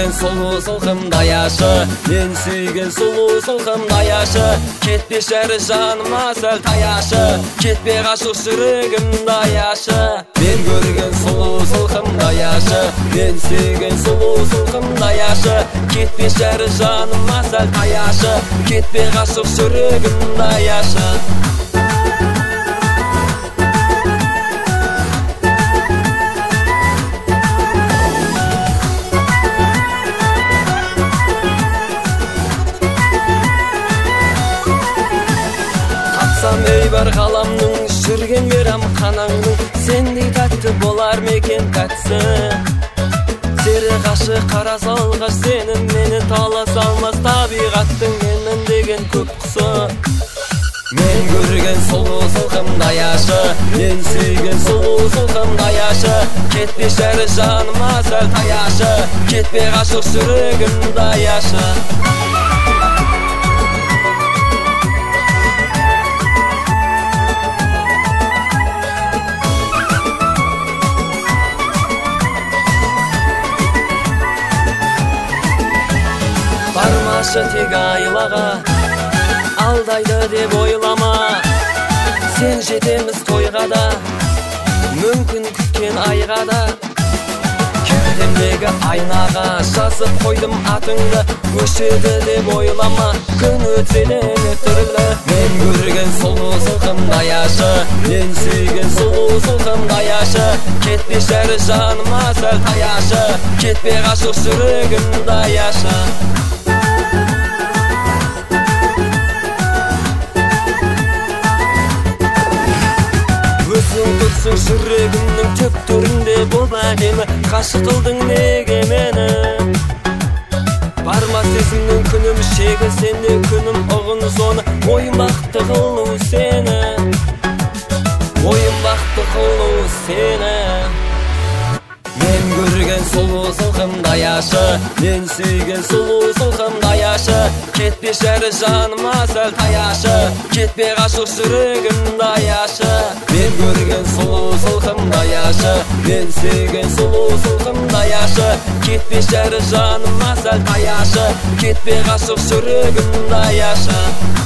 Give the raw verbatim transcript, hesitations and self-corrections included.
көрген сұлу сылқымда яшы, мен сүйген сұлу сылқымда яшы, кетпе шәрі жаныма сәл таяшы, кетпе ғашық жүрегімда яшы. Мен көрген сұлу сылқымда яшы, мен сүйген сұлу сылқымда яшы, кетпе шәрі жаныма сәл таяшы, кетпе ғашық жүрегімда яшы. Ей бар ғаламның жүрген мерам қанаңның, сендей тәтті болар мекен тәтсі. Сері ғашы қара салғаш сенің мені талас алмас, табиғаттың менмін деген көп құсы. Мен көрген сұлу сылқымда яшы, мен сүйген сұлу сылқымда яшы, кетпе шәрі жаныма сәл таяшы, кетпе ғашық жүрегімда яшы. Бармашы тек айлаға, алдайды деп ойлама, сен жетеміз тойға да, мүмкін күткен айға да. Кеудемдегі айнаға жазып қойдым атыңды, өшеді деп ойлама, күн өтсе де түрлі. Мен көрген сұлу сылқымда яшы, мен сүйген сұлу сылқымда яшы, кетпе шәрі жаныма сәл таяшы, кетпе ғашық жүрегімда яшы. Өзің тұрсың жүрегімнің түктерінде бұл әдемі, ғашық қылдың неге мені? Барма сезімнің күнім шегі, сенде күнім ұғын соны, ойым бақты қылу сені, ойым бақты қылу сені. Мен көрген сұлу сылқымда яшы, мен сүйген сұлу сылқымда яшы, кетпе шәрі жаныма сәл таяшы, кетпе ғашық жүрегімда яшы. Мен көрген сұлу сылқымда яшы, мен сүйген сұлу сылқымда яшы, кетпе шәрі жаныма сәл таяшы, кетпе ғашық жүрегімда яшы.